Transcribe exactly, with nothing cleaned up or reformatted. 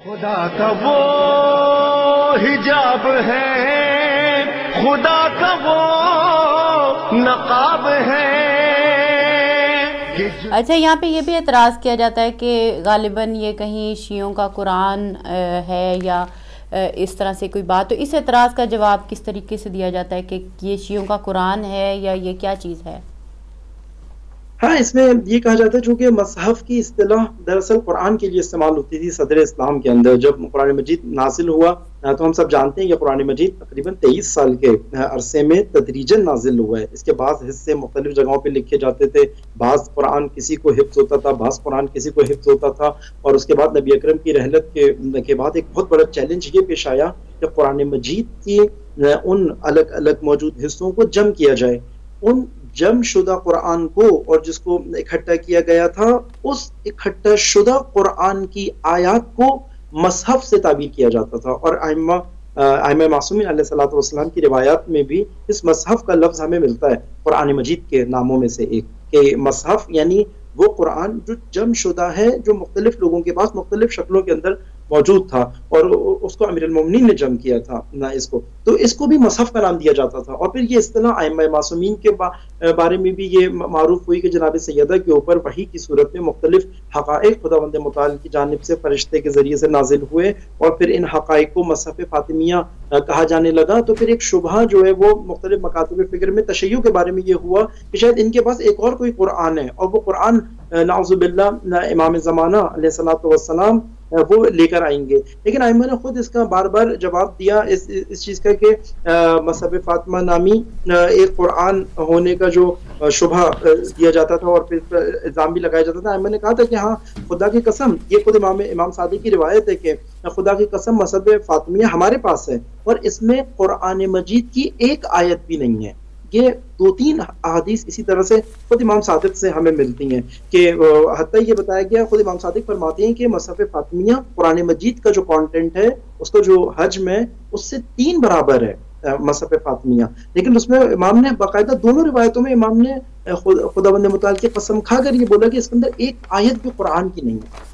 خدا کا وہ حجاب ہے، خدا کا وہ نقاب ہے۔ اچھا، یہاں پہ یہ بھی اعتراض کیا جاتا ہے کہ غالباً یہ کہیں شیعوں کا قرآن ہے یا اس طرح سے کوئی بات، تو اس اعتراض کا جواب کس طریقے سے دیا جاتا ہے کہ یہ شیعوں کا قرآن ہے یا یہ کیا چیز ہے؟ ہاں، اس میں یہ کہا جاتا ہے چونکہ مصحف کی اصطلاح دراصل قرآن کے لیے استعمال ہوتی تھی صدر اسلام کے اندر۔ جب قرآن مجید نازل ہوا تو ہم سب جانتے ہیں کہ قرآن مجید تقریباً تیئیس سال کے عرصے میں تدریجاً نازل ہوا ہے۔ اس کے بعض حصے مختلف جگہوں پہ لکھے جاتے تھے، بعض قرآن کسی کو حفظ ہوتا تھا، بعض قرآن کسی کو حفظ ہوتا تھا، اور اس کے بعد نبی اکرم کی رحلت کے کے بعد ایک بہت بڑا چیلنج یہ پیش آیا کہ قرآن مجید کی ان الگ الگ موجود حصوں کو جمع کیا جائے۔ ان جمع شدہ قرآن کو اور جس کو اکٹھا کیا گیا تھا، اس اکٹھا شدہ قرآن کی آیات کو مصحف سے تعبیر کیا جاتا تھا، اور ائمہ ائمہ معصومین علیہ الصلوۃ والسلام کی روایات میں بھی اس مصحف کا لفظ ہمیں ملتا ہے قرآن مجید کے ناموں میں سے ایک، کہ مصحف یعنی وہ قرآن جو جمع شدہ ہے، جو مختلف لوگوں کے پاس مختلف شکلوں کے اندر موجود تھا، اور اس کو امیر المومنین نے جمع کیا تھا نہ اس کو، تو اس کو بھی مصحف کا نام دیا جاتا تھا۔ اور پھر یہ اصطلاح ائمہ معصومین کے بارے میں بھی یہ معروف ہوئی کہ جناب سیدہ کے اوپر وحی کی صورت میں مختلف حقائق خداوند متعال کی جانب سے فرشتے کے ذریعے سے نازل ہوئے، اور پھر ان حقائق کو مصحف فاطمیہ کہا جانے لگا۔ تو پھر ایک شبہ جو ہے وہ مختلف مکاتب فکر میں تشیع کے بارے میں یہ ہوا کہ شاید ان کے پاس ایک اور کوئی قرآن ہے، اور وہ قرآن نعوذ باللہ امام زمانہ علیہ الصلوۃ والسلام وہ لے کر آئیں گے۔ لیکن ائمہ نے خود اس کا بار بار جواب دیا اس اس چیز کا کہ مصحف فاطمہ نامی ایک قرآن ہونے کا جو شبہ دیا جاتا تھا اور پھر الزام بھی لگایا جاتا تھا، ائمہ نے کہا تھا کہ ہاں خدا کی قسم، یہ خود امام امام صادق کی روایت ہے کہ خدا کی قسم مصحف فاطمیہ ہمارے پاس ہے اور اس میں قرآن مجید کی ایک آیت بھی نہیں ہے۔ یہ دو تین احادیث اسی طرح سے خود امام صادق سے ہمیں ملتی ہیں کہ حتیٰ یہ بتایا گیا، خود امام صادق فرماتے ہیں کہ مصحف فاطمیہ قرآن مجید کا جو کانٹینٹ ہے، اس کا جو حجم ہے، اس سے تین برابر ہے مصحف فاطمیہ، لیکن اس میں امام نے باقاعدہ دونوں روایتوں میں امام نے خداوند متعال کی قسم کھا کر یہ بولا کہ اس کے اندر ایک آیت بھی قرآن کی نہیں ہے۔